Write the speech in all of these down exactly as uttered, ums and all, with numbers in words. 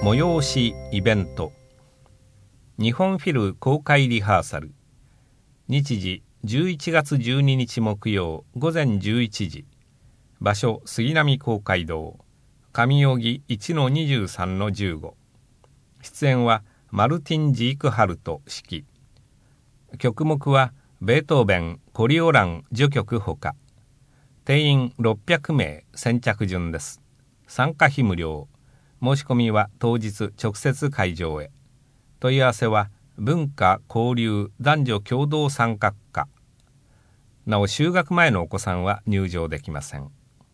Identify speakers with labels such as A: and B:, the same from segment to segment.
A: 催しイベント、日本フィル公開リハーサル、日時じゅういちがつじゅうににち木曜午前じゅういちじ、場所杉並公会堂、上荻 いちのにじゅうさんのじゅうご、出演はマルティン・ジークハルト指揮、曲目はベートーベン、コリオラン序曲ほか、定員ろっぴゃくめい、先着順です。参加費無料。申し込みは当日直接会場へ。問い合わせは文化交流男女共同参画課。なお就学前のお子さんは入場できません。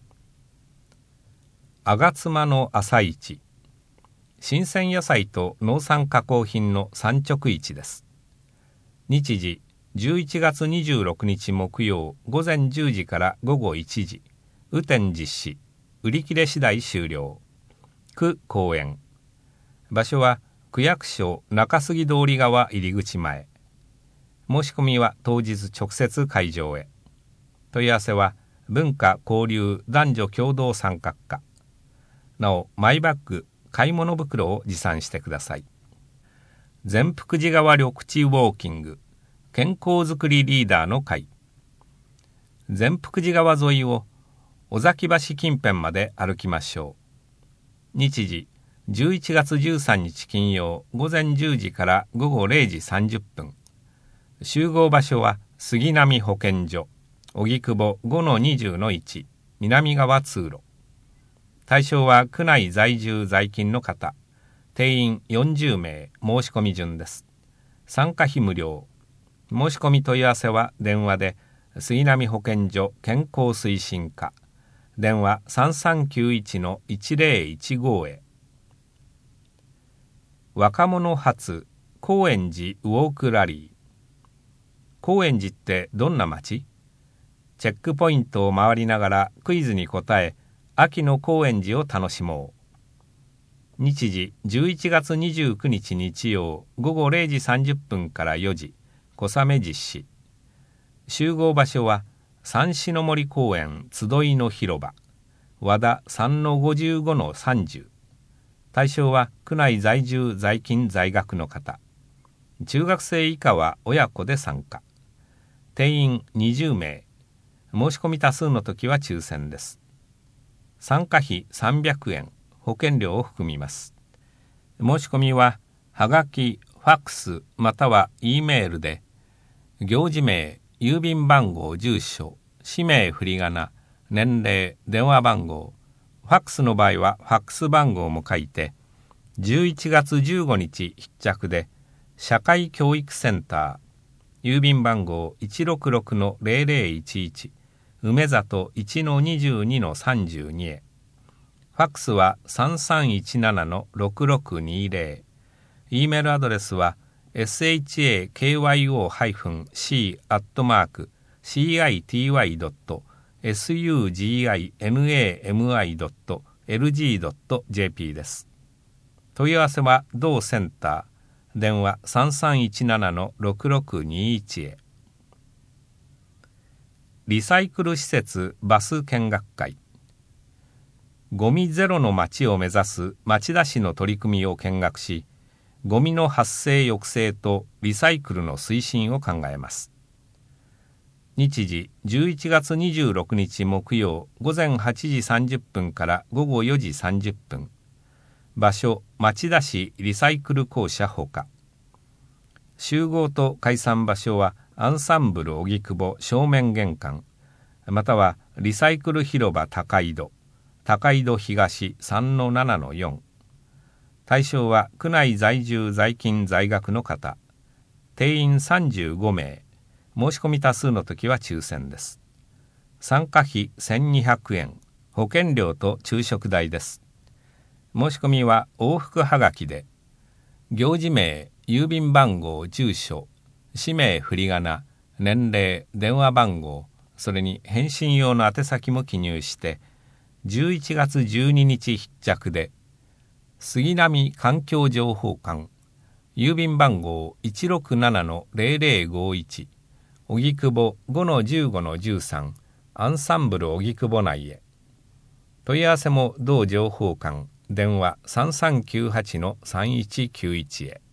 A: 吾妻の朝市、新鮮野菜と農産加工品の産直市です。日時じゅういちがつにじゅうろくにち木曜午前じゅうじから午後いちじ、雨天実施、売り切れ次第終了。区公園。場所は区役所中杉通り側入り口前。申し込みは当日直接会場へ。問い合わせは文化交流男女共同参画課。なおマイバッグ、買い物袋を持参してください。善福寺川緑地ウォーキング、健康づくりリーダーの会。善福寺川沿いを尾崎橋近辺まで歩きましょう。日時じゅういちがつじゅうさんにち金曜午前じゅうじから午後れいじさんじゅっぷん。集合場所は杉並保健所、荻窪 ごのにじゅうのいち、南側通路。対象は区内在住在勤の方。定員よんじゅうめい、申し込み順です。参加費無料。申し込み問い合わせは電話で杉並保健所健康推進課、電話 さんさんきゅういちのいちぜろいちご へ。若者発高円寺ウォークラリー。高円寺ってどんな街？チェックポイントを回りながらクイズに答え、秋の高円寺を楽しもう。日時じゅういちがつにじゅうくにち日曜午後れいじさんじゅっぷんからよじ、小雨実施。集合場所は三篠森公園集いの広場、和田 さんのごじゅうごのさんじゅう。対象は区内在住在勤在学の方。中学生以下は親子で参加。定員にじゅうめい。申し込み多数の時は抽選です。参加費さんびゃくえん、保険料を含みます。申し込みははがき、ファックスまたは E メールで行事名、郵便番号、住所、氏名、振り仮名、年齢、電話番号、ファックスの場合はファックス番号も書いて、じゅういちがつじゅうごにち必着で社会教育センター、郵便番号 いちろくろくのぜろぜろいちいち、梅里 いちのにじゅうにのさんじゅうに へ。ファックスは さんさんいちななのろくろくにぜろ。E メールアドレスは エスエイチエーケーワイオーシー アットマーク シーアイティーワイ ドット エスユージーアイエヌエーエムアイ ドット エルジー ドット ジェーピー です。問い合わせは同センター、電話 さんさんいちななのろくろくにいち へ。リサイクル施設バス見学会。ゴミゼロの町を目指す町田市の取り組みを見学し、ゴミの発生抑制とリサイクルの推進を考えます。日時じゅういちがつにじゅうろくにち木曜午前はちじさんじゅっぷんから午後よじさんじゅっぷん。場所町田市リサイクル公社ほか。集合と解散場所はアンサンブル荻窪正面玄関、またはリサイクル広場高井戸、高井戸東 さんのななのよん。対象は区内在住在勤在学の方。定員さんじゅうごめい。申し込み多数の時は抽選です。参加費せんにひゃくえん、保険料と昼食代です。申し込みは往復はがきで、行事名、郵便番号、住所、氏名、振り仮名、年齢、電話番号、それに返信用の宛先も記入して、じゅういちがつじゅうににち必着で、杉並環境情報館、郵便番号 いちろくななのぜろぜろごいち、荻窪 ごのじゅうごのじゅうさん、アンサンブル荻窪内へ。問い合わせも同情報館、 電話 さんさんきゅうはちのさんいちきゅういち へ。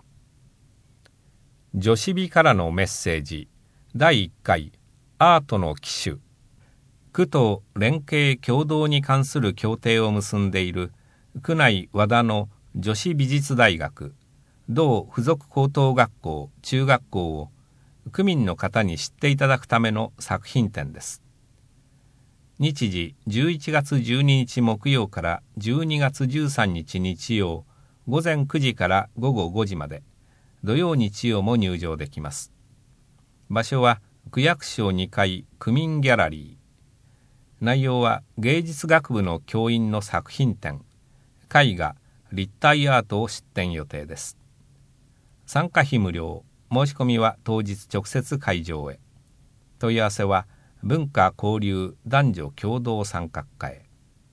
A: 女子美からのメッセージだいいっかいアートの旗手。区と連携共同に関する協定を結んでいる区内和田の女子美術大学同附属高等学校中学校を区民の方に知っていただくための作品展です。日時じゅういちがつじゅうににち木曜からじゅうにがつじゅうさんにち日曜午前くじから午後ごじまで、土曜日曜も入場できます。場所は区役所にかい区民ギャラリー。内容は芸術学部の教員の作品展、絵画、立体アートを出展予定です。参加費無料、申し込みは当日直接会場へ。問い合わせは文化交流男女共同参画課へ。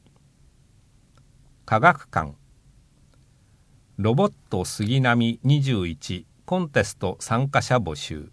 A: 科学館ロボット杉並にじゅういちコンテスト参加者募集。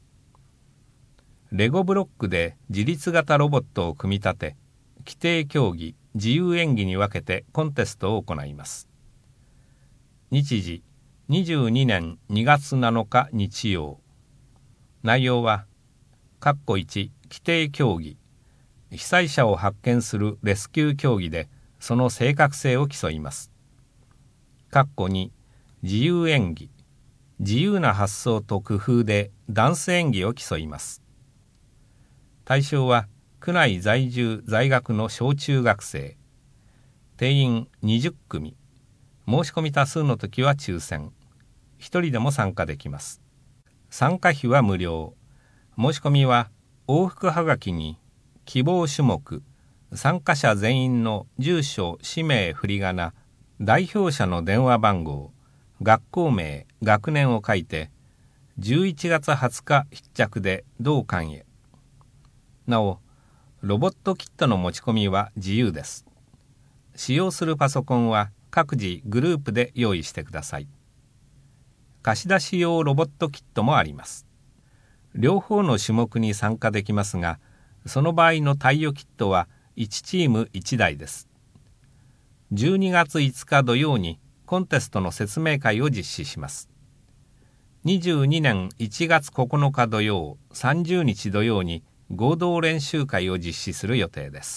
A: レゴブロックで自立型ロボットを組み立て、規定競技、自由演技に分けてコンテストを行います。日時にじゅうにねんにがつなのか日曜。内容は括弧いち規定競技、被災者を発見するレスキュー競技でその正確性を競います。括弧に自由演技、自由な発想と工夫でダンス演技を競います。対象は区内在住在学の小中学生。定員にじゅっくみ。申し込み多数の時は抽選。一人でも参加できます。参加費は無料。申し込みは往復はがきに希望種目、参加者全員の住所、氏名、振り仮名、代表者の電話番号、学校名、学年を書いてじゅういちがつはつか必着で同館へ。なお、ロボットキットの持ち込みは自由です。使用するパソコンは各自グループで用意してください。貸し出し用ロボットキットもあります。両方の種目に参加できますが、その場合の貸与キットはいちチームいちだいです。じゅうにがついつか土曜にコンテストの説明会を実施します。にじゅうにねんいちがつここのか土曜、さんじゅうにち土曜に合同練習会を実施する予定です。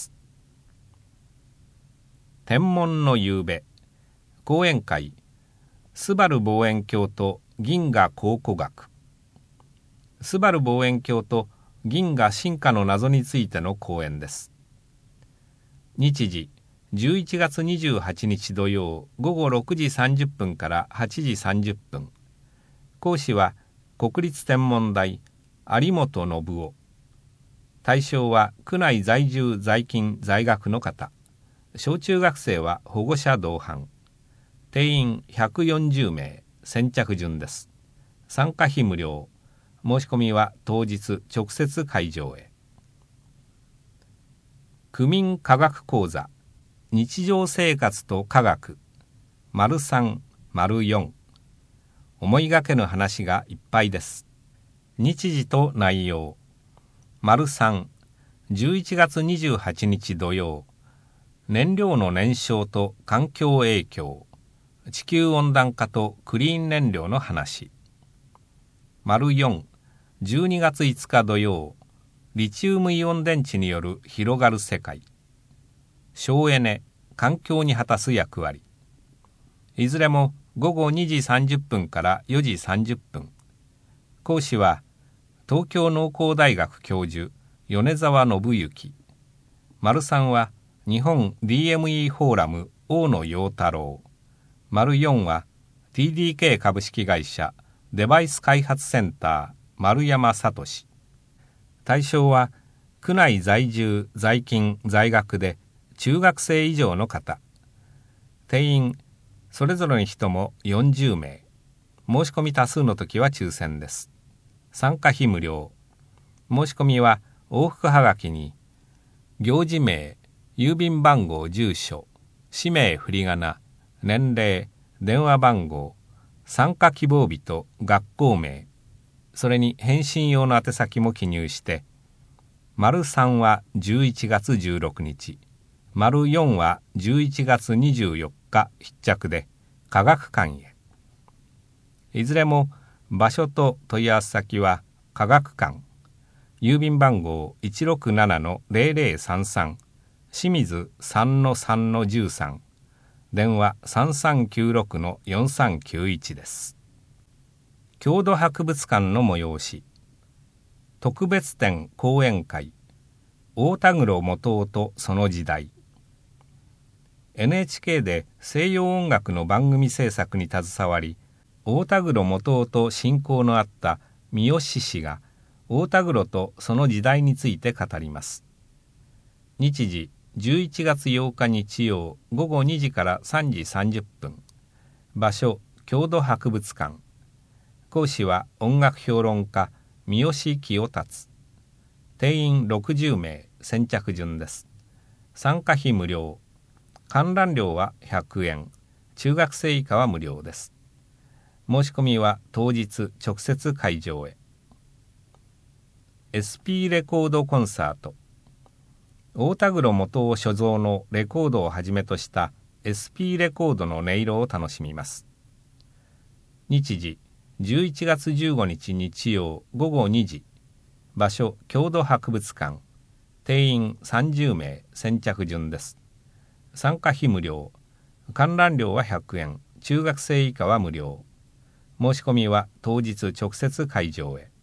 A: 天文の夕べ講演会、スバル望遠鏡と銀河考古学。スバル望遠鏡と銀河進化の謎についての講演です。日時じゅういちがつにじゅうはちにち土曜午後ろくじさんじゅっぷんからはちじさんじゅっぷん。講師は国立天文台有本信夫。対象は区内在住在勤在学の方。小中学生は保護者同伴。定員ひゃくよんじゅうめい、先着順です。参加費無料。申し込みは当日直接会場へ。区民科学講座日常生活と科学丸さん、丸よん。思いがけぬ話がいっぱいです。日時と内容。丸さん、じゅういちがつにじゅうはちにち土曜。燃料の燃焼と環境影響。地球温暖化とクリーン燃料の話。丸よん、じゅうにがついつか土曜。リチウムイオン電池による広がる世界。省エネ、環境に果たす役割。いずれもごごにじさんじゅっぷんからよじさんじゅっぷん。講師は東京農工大学教授米沢信之。丸さんは日本 ディーエムイー フォーラム大野陽太郎。丸よんは ティーディーケー 株式会社デバイス開発センター丸山聡。対象は区内在住在勤在学で中学生以上の方。定員それぞれの人もよんじゅうめい。申し込み多数の時は抽選です。参加費無料。申し込みは往復はがきに行事名、郵便番号、住所、氏名、振り仮名、年齢、電話番号、参加希望日と学校名、それに返信用の宛先も記入して、丸さんはじゅういちがつじゅうろくにち、丸よんはじゅういちがつにじゅうよっか、 日必着で科学館へ。いずれも場所と問い合わせ先は科学館、郵便番号 いちろくななのゼロゼロさんさん、清水 さんのさんのじゅうさん、電話 さんさんきゅうろくのよんさんきゅういち です。郷土博物館の催し、特別展講演会、大田黒元雄とその時代。エヌエイチケー で西洋音楽の番組制作に携わり、大田黒元雄と親交のあった三好氏が大田黒とその時代について語ります。日時じゅういちがつようか日曜ごごにじからさんじさんじゅっぷん。場所郷土博物館。講師は音楽評論家三好清達。定員ろくじゅうめい、先着順です。参加費無料。観覧料はひゃくえん。中学生以下は無料です。申し込みは当日直接会場へ。エスピー レコードコンサート。大田黒元雄所蔵のレコードをはじめとした エスピー レコードの音色を楽しみます。日時じゅういちがつじゅうごにち日曜ごごにじ。場所郷土博物館。定員さんじゅうめい、先着順です。参加費無料。観覧料はひゃくえん。中学生以下は無料。申し込みは当日直接会場へ。